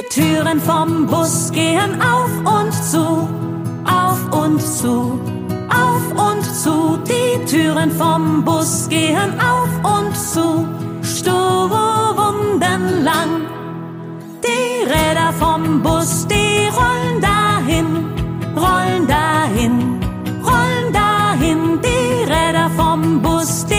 Türen vom Bus gehen auf und zu, auf und zu, auf und zu. Die Türen vom Bus gehen auf und zu, stundenlang. Die Räder vom Bus, die rollen dahin, rollen dahin, rollen dahin. Die Räder vom Bus,